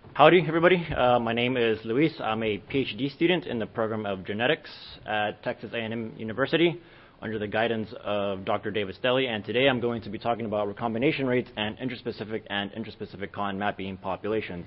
Howdy, everybody. My name is Luis. I'm a PhD student in the program of genetics at Texas A&M University under the guidance of Dr. David Stelly, and today I'm going to be talking about recombination rates and intraspecific cotton mapping populations.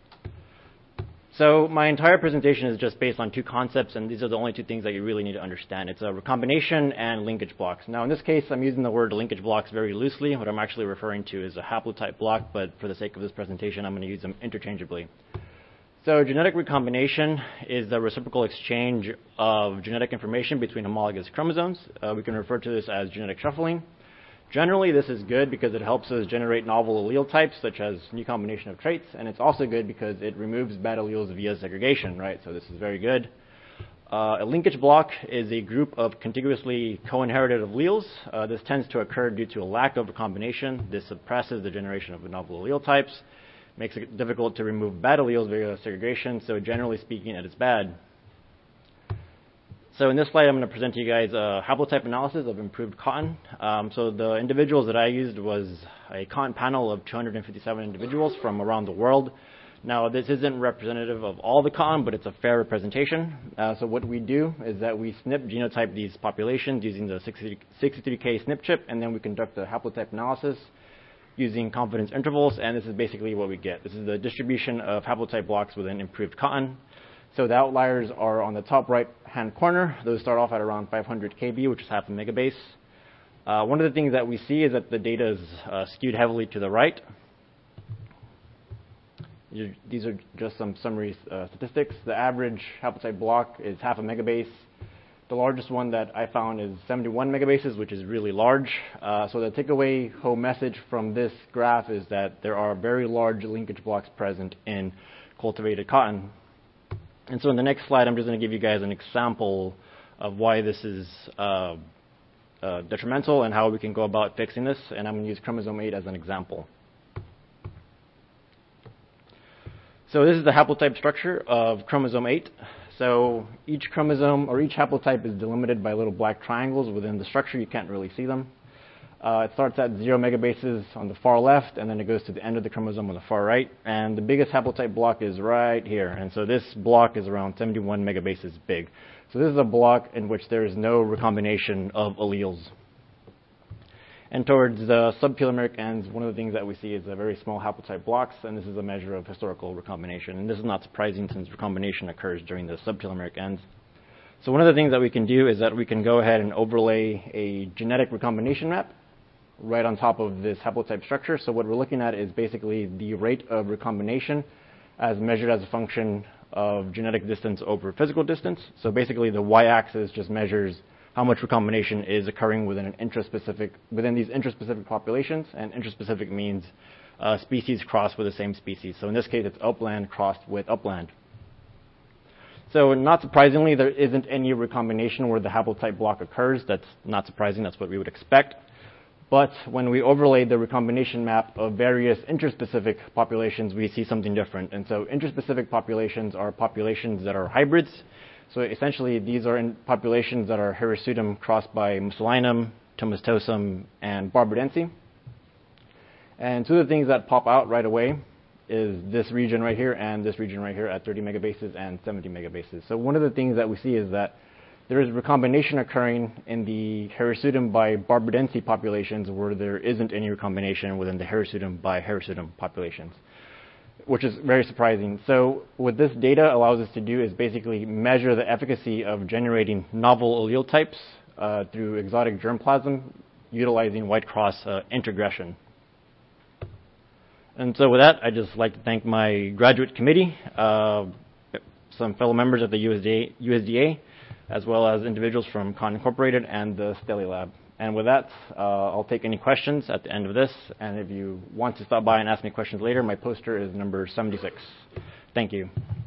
So my entire presentation is just based on two concepts, and these are the only two things that you really need to understand. It's a recombination and linkage blocks. Now, in this case, I'm using the word linkage blocks very loosely. What I'm actually referring to is a haplotype block, but for the sake of this presentation, I'm going to use them interchangeably. So genetic recombination is the reciprocal exchange of genetic information between homologous chromosomes. We can refer to this as genetic shuffling. Generally, this is good because it helps us generate novel allele types, such as new combination of traits, and it's also good because it removes bad alleles via segregation, right? So this is very good. A linkage block is a group of contiguously co-inherited alleles. This tends to occur due to a lack of recombination. This suppresses the generation of novel allele types, makes it difficult to remove bad alleles via segregation, so generally speaking, it is bad. So in this slide, I'm going to present to you guys a haplotype analysis of improved cotton. So the individuals that I used was a cotton panel of 257 individuals from around the world. Now, this isn't representative of all the cotton, but it's a fair representation. So what we do is that we SNP genotype these populations using the 63K SNP chip, and then we conduct a haplotype analysis using confidence intervals, and this is basically what we get. This is the distribution of haplotype blocks within improved cotton. So the outliers are on the top right-hand corner. Those start off at around 500 kb, which is half a megabase. One of the things that we see is that the data is skewed heavily to the right. These are just some summary statistics. The average haplotype block is half a megabase. The largest one that I found is 71 megabases, which is really large. So the takeaway home message from this graph is that there are very large linkage blocks present in cultivated cotton. And so in the next slide, I'm just going to give you guys an example of why this is detrimental and how we can go about fixing this. And I'm going to use chromosome 8 as an example. So this is the haplotype structure of chromosome 8. So each chromosome or each haplotype is delimited by little black triangles within the structure. You can't really see them. It starts at 0 megabases on the far left, and then it goes to the end of the chromosome on the far right. And the biggest haplotype block is right here. And so this block is around 71 megabases big. So this is a block in which there is no recombination of alleles. And towards the subtelomeric ends, one of the things that we see is a very small haplotype blocks, and this is a measure of historical recombination. And this is not surprising since recombination occurs during the subtelomeric ends. So one of the things that we can do is that we can go ahead and overlay a genetic recombination map right on top of this haplotype structure. So what we're looking at is basically the rate of recombination as measured as a function of genetic distance over physical distance. So basically the y-axis just measures how much recombination is occurring within these intraspecific populations, and intraspecific means species crossed with the same species. So in this case, it's upland crossed with upland. So not surprisingly, there isn't any recombination where the haplotype block occurs. That's not surprising. That's what we would expect. But when we overlay the recombination map of various interspecific populations, we see something different. And so interspecific populations are populations that are hybrids. So essentially, these are in populations that are Hirsutum crossed by Mussolinum, Tomistosum, and Barbadense. And two of the things that pop out right away is this region right here and this region right here at 30 megabases and 70 megabases. So one of the things that we see is that there is recombination occurring in the Hirsutum by Barbadense populations where there isn't any recombination within the Hirsutum by Hirsutum populations, which is very surprising. So what this data allows us to do is basically measure the efficacy of generating novel allele types through exotic germplasm utilizing white cross integration. And so with that, I'd just like to thank my graduate committee, some fellow members of the USDA, as well as individuals from Cotton Incorporated and the Stelly Lab. And with that, I'll take any questions at the end of this. And if you want to stop by and ask me questions later, my poster is number 76. Thank you.